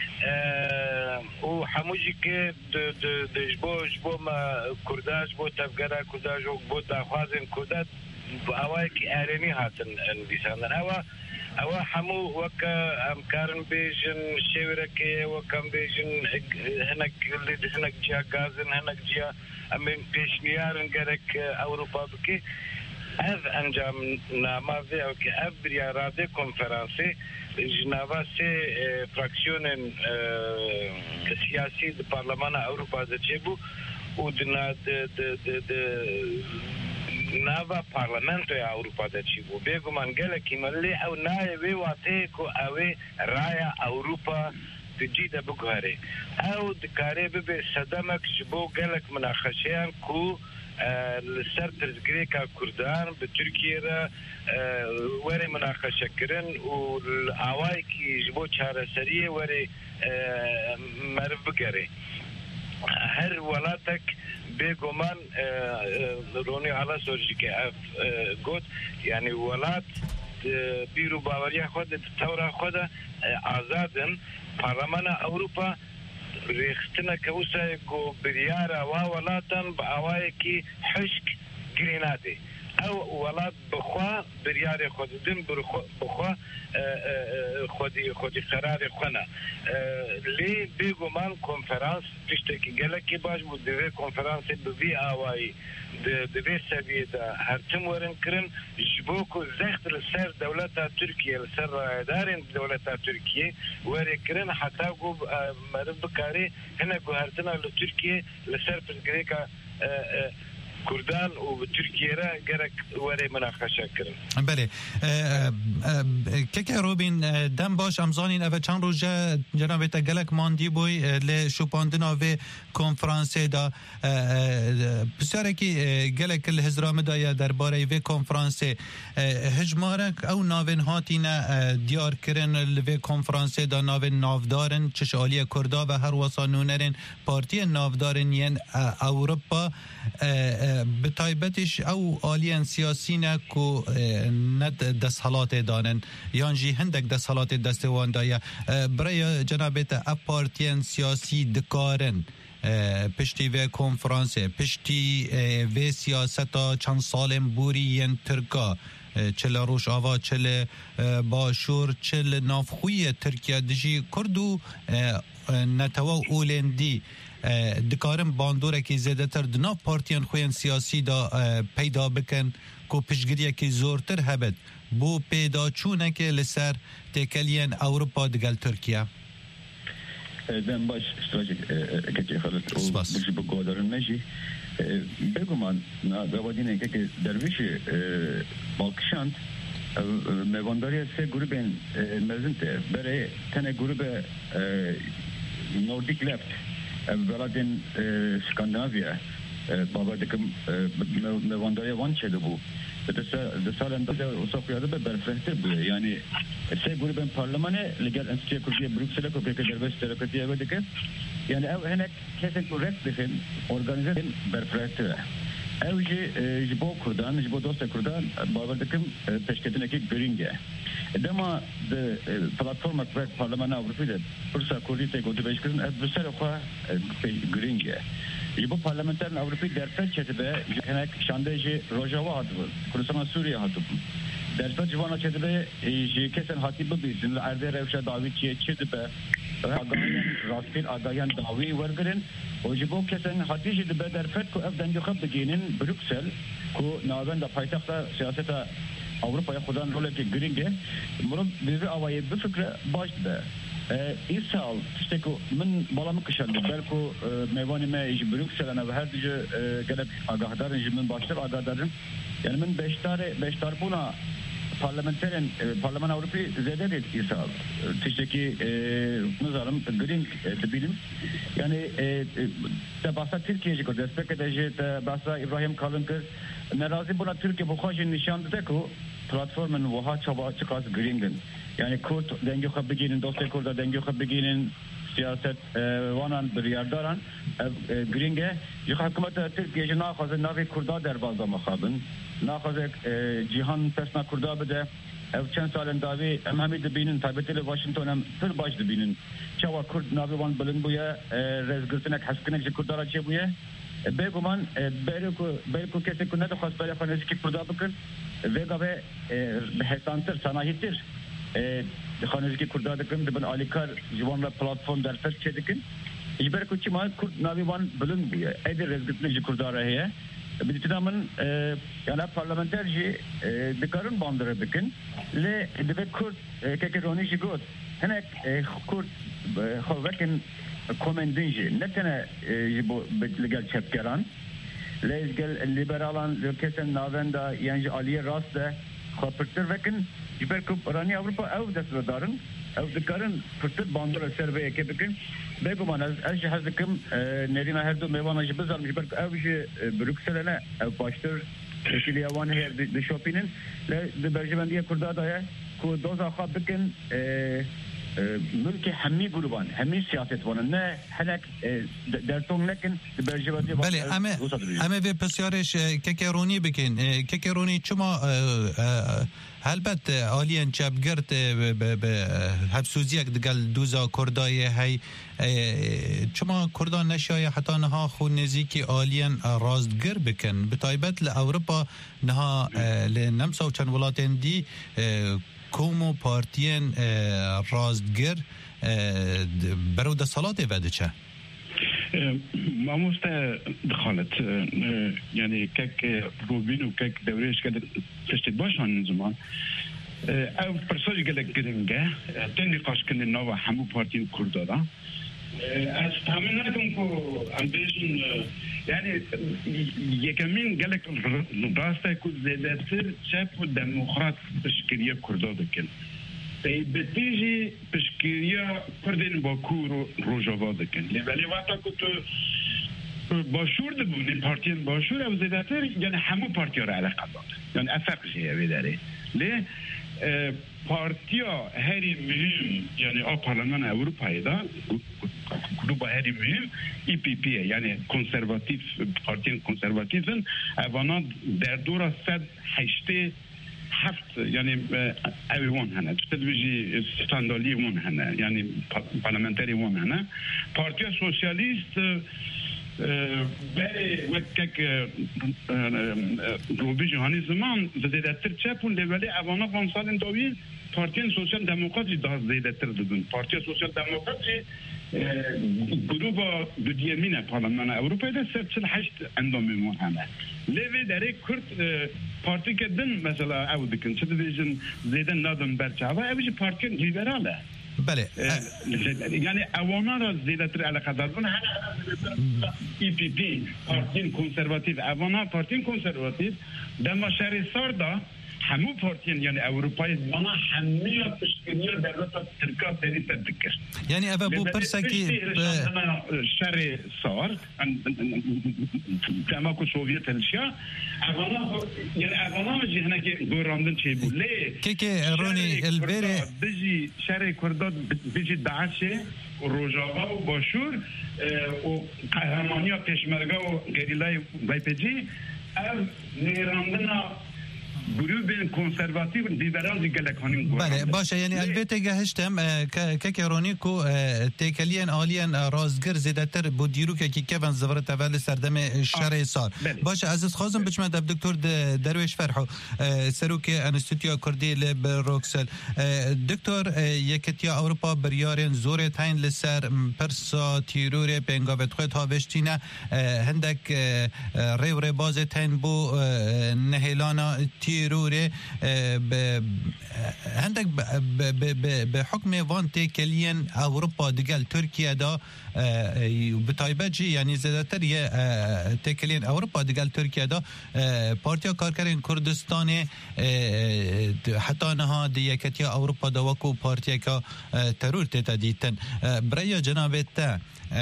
و حموجي كي جبو ما كرداج بو تفقرا كرداج بو تاخوازن كردات بأواكي آريني هاتن انبساندن أوا حمو وكا أمكارن بيجن شيوركي وكام بيجن هناك جيا غازن هناك جيا أمين بيشنيارن غيرك أوروبا بكي هذ أنجام ناما في أو كي أبريا رادي كونفرانسي جنابا سي فراكسيون سياسي دي برلمان أوروبا دجيبو ودنا نافا بارلمانتو يا أوروبا دجيبو بيجو من قالك يملي أو نايبي واتيكو أوي رايا أوروبا تجيدا بقهري أو دكاري ببي صدمك جبو قالك مناقشيان كو لسر ترزقريكا كردان بتركيا وري مناقشه كرن والعوايكي جبو شهر سريه وري مربقري هر ولاتك بيغمان روني على سورجيكي اف قد يعني ولات بيرو باوريا خود الثوره خود آزادن برلمان اوروبا ريختنا كوسا كو بريارة وولاتن بأوايكي حشك جريناتي أو ولات بخوا بريارة خوددن بخوا خودي قرار خنا لي بيجو مان كونفرنس تشتكي جالكي باش بدي كونفرنس بفي أواي دبي سبيدا هرتم ورن كرن جبوكو زخت لسر دولتا تركيا لسر ادارين دولتا تركيا وري كرن حتى جو مرب كاري هنا جو هرتنا لتركيا لسر برغريكا كردان وتركيا را جرك وري مناقشه كرن. بله که روبین دم باش امزانین اوه چند روز جناب تگلک ماندی بوی ل شوپاندنا و کنفرانس دا بسیاره که گلک الهزرام دایا درباره و کنفرانس هجمارک او ناوین هاتین دیار کرن و کنفرانس دا ناوین نافدارن چشالی کردا و هر واسانونرین پارتی نافدارن ین اوروپا بتایبتش او آلیان سیاسی نکو ند دستحالات دانن یانجی هندک دستحالات دستوان دایا برای جنابت اپارتین سیاسی دکارن پشتی و کنفرانس پشتی و سیاستا چند سالم بوری ین ترکا چل روش آوا چل باشور چل نافخوی ترکیه دجی کردو نتوا اولندی دکارن باندوره که زیده تر دنا پارتیان خوین سیاسی دا پیدا بکن که پشگریه که زورتر هبد بو پیدا چونه که لسر تکلین اوروپا دگل ترکیه دم باش استراجik که خالد و بجی بگودارن نجی بگو من دوادینه که درویشی بالکشاند موانداری سه گروبین مزنته برای تنه گروب نوردیک لفت بلادین سکاندیناویا بابا دکم موانداری وان چه دو ده سال اندازه اصافیاده به برفرهتر بوده یعنی سه گروبین پارلمانه لگر انستیه کردیه بروکسله که پیک درویش ترکتیه بوده که یعنی او هنک کسی که رست بخین ارگانیزه دین برفرهتره او جبو کردان جبو دوست کردان باور دکم پشکتنه که گرینگه دما ده پلاتفورم اکبر پارلمان اوروپی ده پرسا کردی تیگوتی بیش کردن از بسر خواه گرینگه جبو پارلمانترن اوروپی درفت چه به هنک شانده جی روژاوا هاتو بود کردستان سوریه هاتو بود درفت جوانا چه به جی کسن هاتی ببیزن لعرده روشا داوی چه به آگاهیان راستین آگاهیان داوی ورگرن و جبو کسن هاتی جی به درفت که افدن جو خب بگینن بروکسل که ناوین دا پایتخت سیاست اوروپا خودان روله که گرینگه مرد بیوی آوایی بفکر باش به این سال تشتی که من بالا مکشنده بلکو میوانی ما ایج بروکسل انا و هر دیجه گلب آگاه دارن جی من باشتر آگاه دارن یعنی من بیشتر بونا پارلمان اوروپی زیاده دید این سال تشتی که نظرم گرینگ دبیلیم یعنی باسا ترکیه جی که دست بکده جی باسا ابراهیم کالن که نرازی بونا ترکیه بخواهش نشان داده که پلاتفورمن وها چقاس گرینگن یعنی کرد دنگی خوب بگیرن دوست کرد دنگی خوب بگیرن سیاست وانان بریاردارن گرینگه یه حکومت ترکیه جی ناخوازه ناوی کردا در بازا مخابن ناخوازه جیهان پسنا کردا بده او چند سال داوی همی دبینن تایبتی لواشنطن هم پر باش دبینن چوا کرد ناوی وان بلند بویه رزگرتنک حسکنک جی کردا چه بویه بگو من بلکو کسی که ندخواست برای خانیزی که کردا بکن وگا به حسانتر صناحیتر خانیزی که کردا دکن دبن آلیکار جوان و پلاتفورم در فرد چه دکن اجبر که چی ما کرد ناوی وان بلند بویه ایدی رزگرتنک جی کردا رهیه بدیتنا من یعنی پارلمانتر جی دکارن باندره بکن لی دبه کرد که رونی جی گود هنک کرد خواه کومندین جی نتنه لگل چپگران لیزگل لیبرالان کسن ناوندا یعنی عالیه راست ده خواه پرتر وکن جبر کب رانی اوروپا او دست دارن او دکارن پرتر باندر سروه که بکن بگو من از جهاز دکم نرین هر دو میوان جی بزارم جبر او جی بروکسل نه او باشتر کلی اوان هر دشوپینن لی برجبندیه کرده دایه که دوزا خواه بکن ملک همی گروبان همی سیاست وانن نه هنک درتون نکن برجوادی بله همه به پسیارش ککرونی بکن ککرونی چما هلبت آلین چپگرد به حبسوزیک دگل دوزا کردای هی چما کردان نشای حتی نها خون نزیکی آلین رازدگر بکن به تایبت لأوروپا نها لنمسا و چند ولاتین دی کومو پارتین رازدگر برو دستالات وده چه؟ ماموستا دخالت یعنی کک روبین و کک دوریش که تشتید باشان زمان او پرساجی گلک گرنگه تن نقاش کنی نوا همو پارتین کرده دا از تامین نکن که بيجن يعني يكمين قالك راسته كل زيادة شافوا الديمقراط بشكلية كردادكن بتيجي بشكلية كردين باكور روجافادكن لبالي وقتا كنت باشور دبوني بارتين باشور او زيادتر يعني همو بارتيا را علاقه داد يعني افق جيه بداره ليه بارتيا هری مهم يعني پارلمان اروپایی دا گروه هری مهم ای پی پی يعني کنسرواتیف پارتین کنسرواتیفن اوانا در دورا 187 يعني اوان هنا تلفزيون ستاندالي وان هنا يعني بارلمانتري وان هنا بارتيا سوسياليست برای وقتی روبی جهانی زمان زیاده تر چپون لیولی اوانا 5 سال دویل پارتی سوسیال دموکراتی داد زیاده تر دادن پارتی سوسیال دموکراتی گروه دو دیمینه پارلمان اروپایی ده 48 اندامی مون همه لیوی داره کرد پارتی که دن مثلا او دکن چه دیجن زیاده نادن برچاوه اویج پارتی لیبراله بله يعني اوانا را زیادتر علاقه دارن ای پی پی پارتین کنسرواتیو اوانا پارتین کنسرواتیو دما شهرستان دا همو پارتین يعني اروپایی زمان همه تشکیلیه دولت ترکیه سری تذکر يعني اوا بو برسکی شهرستان تماکو سوویت الشیا اوانا يعني اوانا جهنه که گوراندن چه بود لی که رونی البری بيجي شهر كرداد بيجي داعش وروجافا وباشور وقهرمانيا بيشمركا وغيريلاي بايبيجي او نيراندنا گروه کنسرواتیو لیبرال دیگه کنیم بله باشه یعنی البته گهشتم که رونی کو تکلیان آلیان رازگر زیادتر بود دیرو که کیون زورت اول سردم شهر سار باشه عزیز خازم بچم دکتر درویش فرحو سروک انستیتویا کردی لب روکسل دکتر یکتیا اروپا بریارن زور تاین لسر پرسا تیرور پنگاوت خود هاوشتینه هندک ری باز تاین بو نهیلانا تیروره هندک به حکم وان تکلین اروپا دیگل ترکیه دا بتایبجی یعنی زیادتر یه تکلین اروپا دیگل ترکیه دا پارتیا کارکرین کردستان حتی نها دیکتیا اروپا دا وکو پارتیا که ترور تیتا دیتن برای جنابت تا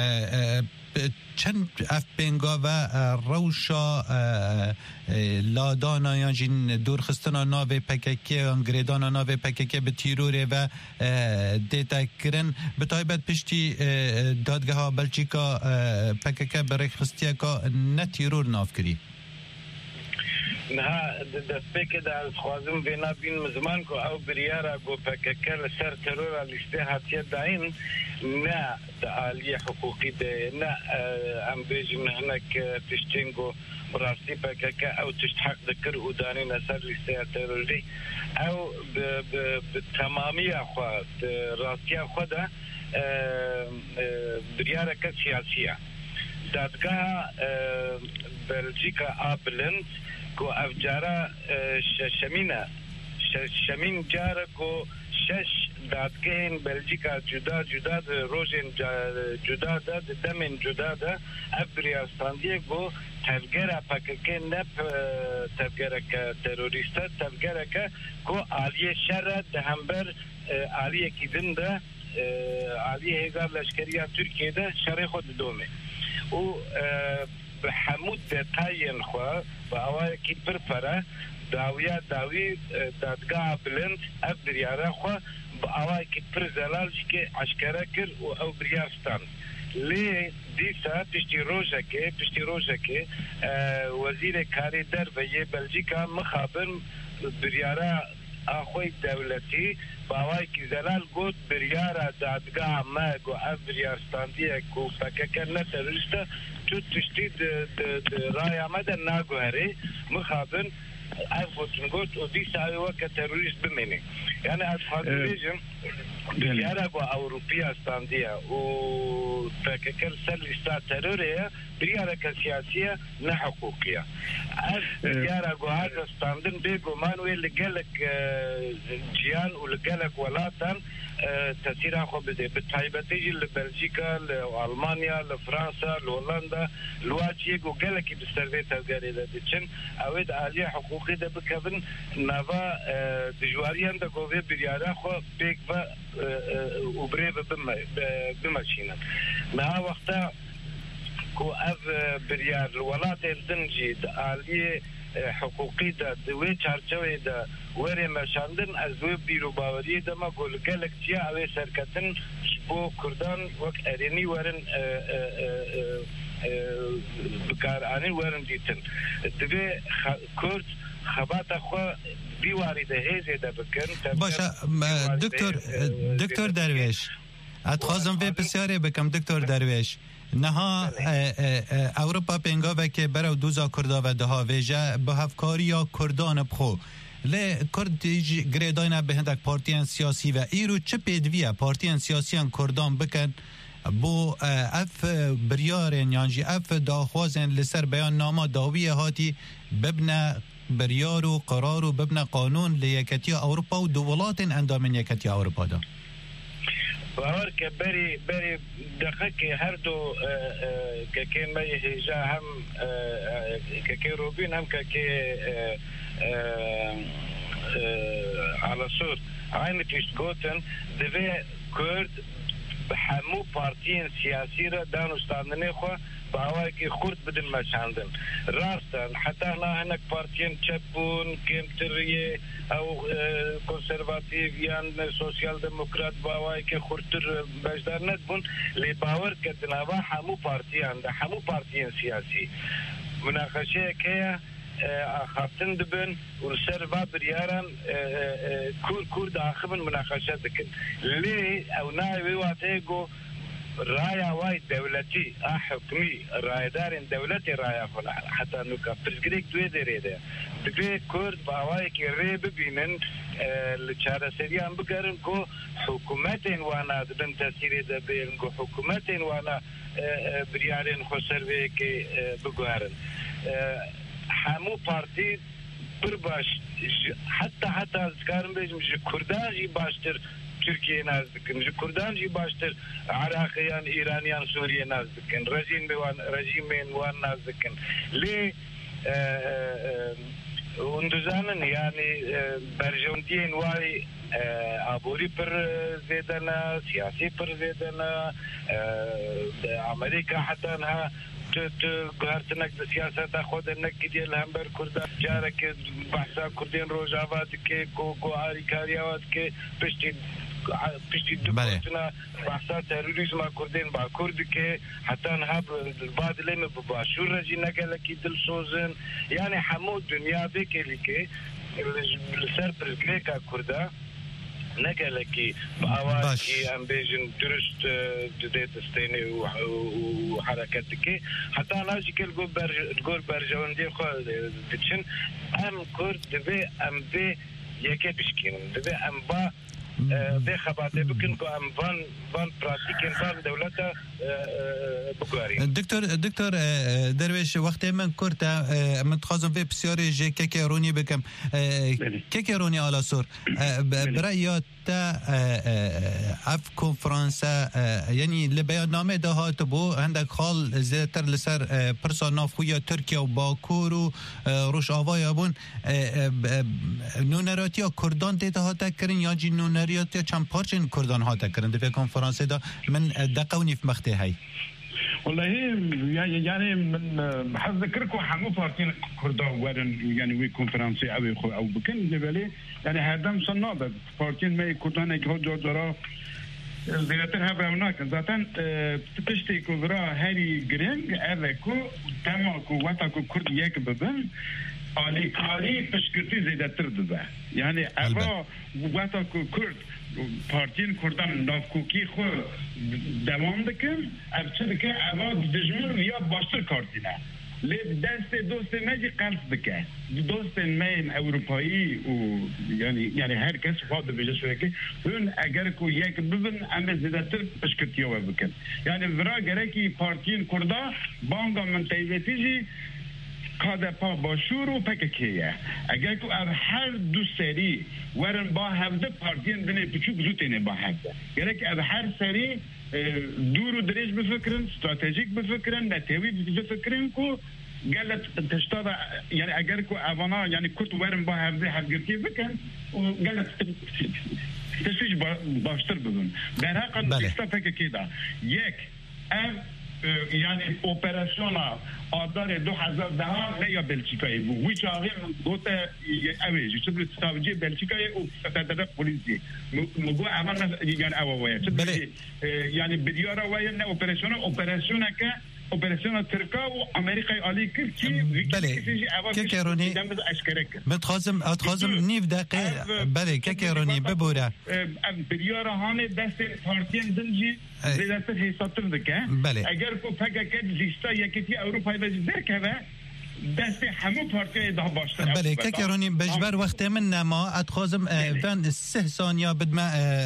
چند اف بنگا و روشا لادانا یا جین دورخستنا ناو پککی انگریدانا ناو پککی به تیروره و دیتا کرن به تایبت پشتی دادگاه ها بلژیکا پککی برای خستیا که نه تیرور ناف کری نه دسته که در خوازم بینا بین مزمان کو او بریارا گو پککر سر ترور لیسته هاتیه داین نه عالیه حقوقی ده نه ام بیجن هنک تشتینگو براستی پکک او تشتحق ذکر ودانی نسر لیسته تروری او بتمامی خواه راستی خواه بریارا که سیاسیه دادگاه بلژیکا آبلند کو افجارا شمین جارا کو شش دادگاهین بلژیکا جدا جدا روزین جدا دا دمین جدا دا افریاستاندیه کو تفگره پاککه نپ تفگره که تروریستا تفگره که کو آلیه شر دهمبر آلیه کی دنده آلیه هزار لشکریه ترکیه ده شر خود دومه و به حمود دتاین خواه و اوای کی پرپره داوی دادگاه بلند اف بریاره خواه با اوای کی پر زلال که عشکره کر و او بریارستان لی دیسا پشتی روژه که وزیر کاری در و یه بلژیکا مخابر بریاره آخوی دولتی باوای کی زلال گوت بریاره دادگاه ما گو اف بریارستاندیه کو پککر نتروریسته تو تشتید رای آمده ناگوهره مخابن افوتن گوت و دیسا ایوه که تروریست بمینه یعنی از خواهد بیجم بریاره گو اوروپی استاندیه و پککر سر لیستا تروریه بریاره که سیاسیه نه حقوقیه از بریاره گو هاد استاندن بگو منوی لگلک جیان و لگلک ولاتن تاثیر خو بده به تایبەتی لە بلژیکا لە ئەڵمانیا لە فرانسا لە هۆڵندا لواجیەک و گەلێکی بستەرێت تەگەرێدا دەچن ئەوێ عالیە حقوقی دەبکەبن ناوا دژواریان دەگۆڤێ بریارە خۆ پێک بە وبرێ بمەچینن نها وەختە کو ئەv بریار وڵاتێ دنجی عالیە حقوقی دا دوی چارچوی دا وری مشاندن از دوی بیرو باوری دا ما گل گلک جیا اوی سرکتن بو کردان وک ارینی ورن بکارانی ورن دیتن دوی کرد خبات خو بیواری ده هیزه دا بکن باشه دکتر درویش اتخوازم به بسیاری بکم دکتر درویش نها اوروپا پنگاوه که برای دوزا کردا و دها ویجه به هفکاری یا کردان بخو لی کرد گریداینه به هندک پارتیان سیاسی و ایرو چه پیدویه پارتیان سیاسیان کردان بکن بو اف بریارن یانجی اف داخوازن لسر بیان ناما داویه هاتی ببنه بریار و قرار و ببنه قانون لیکتی اوروپا و دولات اندامن یکتی اوروپا دا باور که بری دقیقی هر دو که که میهجا هم که روبین هم که على صور عين تشتغوتن دوی کرد به همو پارتیین سیاسی را دانستاندنی خو باوای که خورد بدن مشاندن راستن حتی نه هنک پارتیین چپون کمتریه او کنسرواتیویان سوسیال دموکرات باوای که خورتر بجدار ندبون لی باور کردن اوا همو پارتیان ده همو پارتیین سیاسی مناقشه که خاطن دبن ولسر و بریارن کور داخل مناقشه دکن لی او ناوی واتیگو رايا وايد دولتي حكمي رايدارين دولتي رايا فلا حتى نوكا برزقريك دوي دريده دوي كورد باوايك ريب بينن لچاره سريان بقرن كو حكومتين وانا دبن تاثير دبين كو حكومتين وانا بريارين خسر بيكي بقارن همو بارتي برباش حتى ذكرن بيجم كردان جي باشتر Türkiye nazdikin, Kurdan ji baştır, Arakiyan, İraniyan, Suriye nazdikin, rejimin van nazdikin. Li unduzanın yani berjondiyen vay aburi per zedana, siyasi per zedana, Amerika hatan ha گهرتنک سیاست خود نکیدی لهمبر کرد جاره که بحثا کردین روزاوات که کو آریکاریات که پشتی دوستنا بحثا تروریسم کردین با کرد که حتی ها بعد لیم باشور رجی نگله کی دل سوزن یعنی همو دنیا بکلی که لسر پرزگریکا کرده نقل كي بأواكي أمبيجن درست ديت استيني وحركاتك حتى ناجي كل جور برجون دي خو دتشن أم كورد دبي أم بي يكي بشكين دبي أم با به خباته بکن که ام وان پراتیکن وان دولتا بگواری دکتر درویش وقتی من کرد من تخوازم به بسیاری جه که رونی بکم که رونی آلا سور برای یاد اف کنفرانسا یعنی لبیان نامه دهات بو هندک خال زیتر لسر پرساناف خویا ترکیه و باکور و روش آوای بون نونراتی ها کردان دیده ها تکرین یا جی نونراتی ها چند پارچین کردان ها تکرین دوی کنفرانسه دا من دقونی في مخته هاي والله يعني من حذكركم حمو بارتين كردان ورن يعني وي كونفرنسي او بكن دبلي يعني هدم صنادة بارتين ما كردان يكو جورا زيادتها بهناك ذاتن تشتي كورا هاري جرينج اركو تماكو واتاكو كرد يك ببن علي كاري بشكرتي زيادتر دبا يعني ابا واتاكو كرد پارتین کردان نافکوکی خو دوام دکن ابچه که اول دجمن یا باشتر کارتینه لی دست دوست مجی قلص دکه دوست من اروپایی و یعنی هر کس خواهد بجه شویه که اون اگر که یک ببن اما زیدتر پشکرتیه و بکن یعنی ورا گره که پارتین کردا بانگا من تایویتی جی کادپا باشور و پککیه اگر که هر دو سری ورن با هفته پارتین دنه پچوک زوتینه با هفته گره که هر سری دور و دریج بفکرن استراتژیک بفکرن نتیوی بفکرن که قالت تشتغل يعني اجركو افانا يعني كنت وارم با هفجركي بكن وقالت تشويش باشتر بدون در حقا استفاك كده يك يعني اوبراسيونا آدار 2010 ليا بلجيكاي بو ويش آغير دوتا اويجي تبلي تستاوجي بلجيكاي وستدرق بوليسي مقو افانا يعني اواوية يعني بديارة ويا اوبراسيونا كا اوپراسیون ترکا و آمریکای عالی کرد که بله کیرونی متخازم نیف دقیقه بله کیرونی ببوره بریارهان دست پارتین دنجی دست حسابتر دکه اگر کو فکر لیستا یکیتی اروپای وزیر که دست همه پارتی ده باشتر بله کیرونی بجبر وقت من نما اتخازم فن 3 ثانیه بدما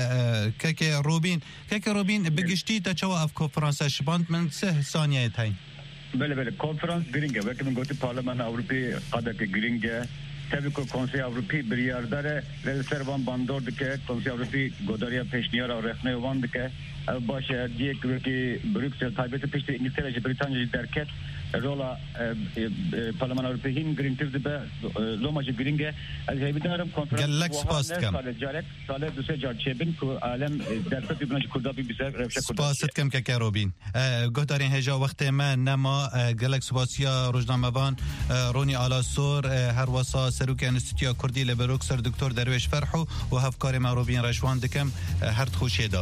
روبین بگشتی تا چوا اف کنفرانس شباند من 3 ثانیه تاین بله کنفرانس گرینگه وقتی من گفتی پارلمان اروپی قدرت گرینگه tabii ki Konsey Avrupi bir yerde Servan bandordu ki Konsey Avrupi godariya peşniyara rehne vandı ki başı diye ki Brüksel taybeti peşte İngiltere Britanya derket rola Parlaman Avrupi hin grintivdi be lomacı gringe az hebidarım konferans sale duse jarçebin ku alem derset ibnacı kurda bir bize revşe kurda سپاست کم که روبین گهدارین هجا وقت ما نما گلک سپاسیا روزنامه‌وان رونی آلاسور هر وسا سروک انستیتویا کردی لبروکسر دکتر درویش فرحو و هفکار ما روبین رشوان دکم هر خوشی دا